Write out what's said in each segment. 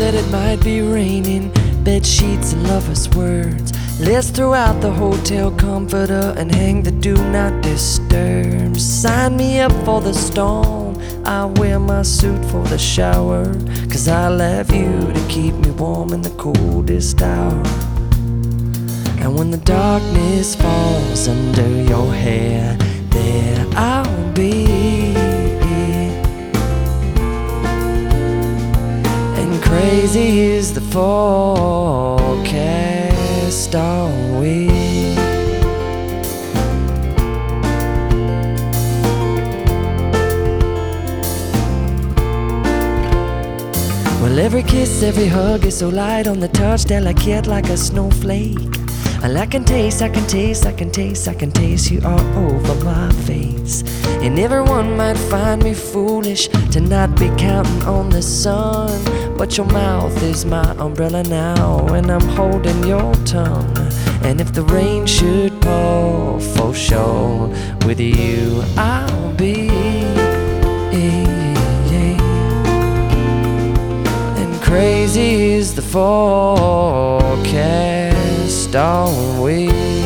that it might be raining, bed sheets and lovers' words. Let's throw out the hotel comforter and hang the do not disturb. Sign me up for the storm, I'll wear my suit for the shower, 'cause I'll have you to keep me warm in the coldest hour. And when the darkness falls under your hair, there I'll be. And crazy is the forecast, are we? Well, every kiss, every hug is so light on the touch, delicate like a snowflake. And I can taste, I can taste, I can taste, I can taste you all over my face. And everyone might find me foolish to not be counting on the sun, but your mouth is my umbrella now, and I'm holding your tongue. And if the rain should pour, for sure, with you I'll be. And crazy is the forecast, are we?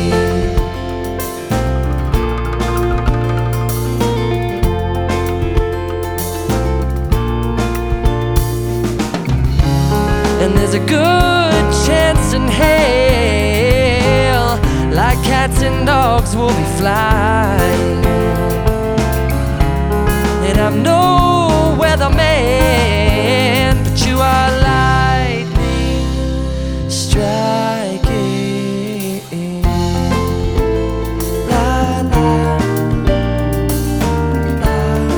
And there's a good chance in hell, like cats and dogs, we'll be flying. And I'm no weatherman, but you are lightning striking. La, la, la.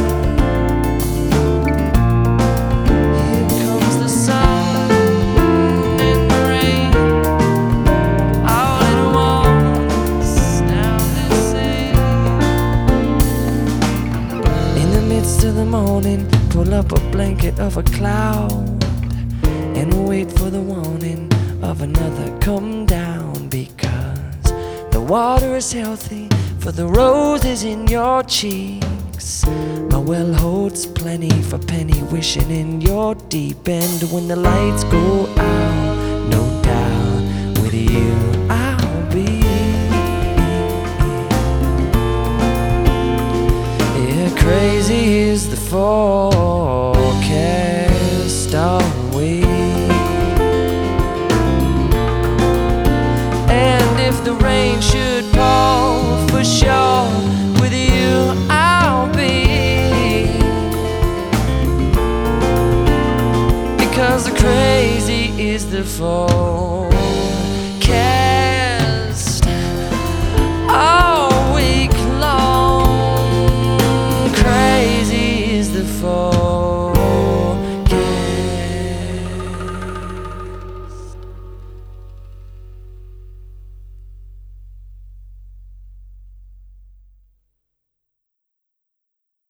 Here comes the sun and the rain, all at once down this sea. In the midst of the morning, pull up a blanket of a cloud and wait for the warning of another come down, because the water is healthy for the roses in your cheeks. My well holds plenty for penny wishing in your deep end. When the lights go out, no doubt with you I'll be. Yeah, crazy is the forecast, are we? And if the rain should pour, for sure, with you I'll be. Because the crazy is the forecast.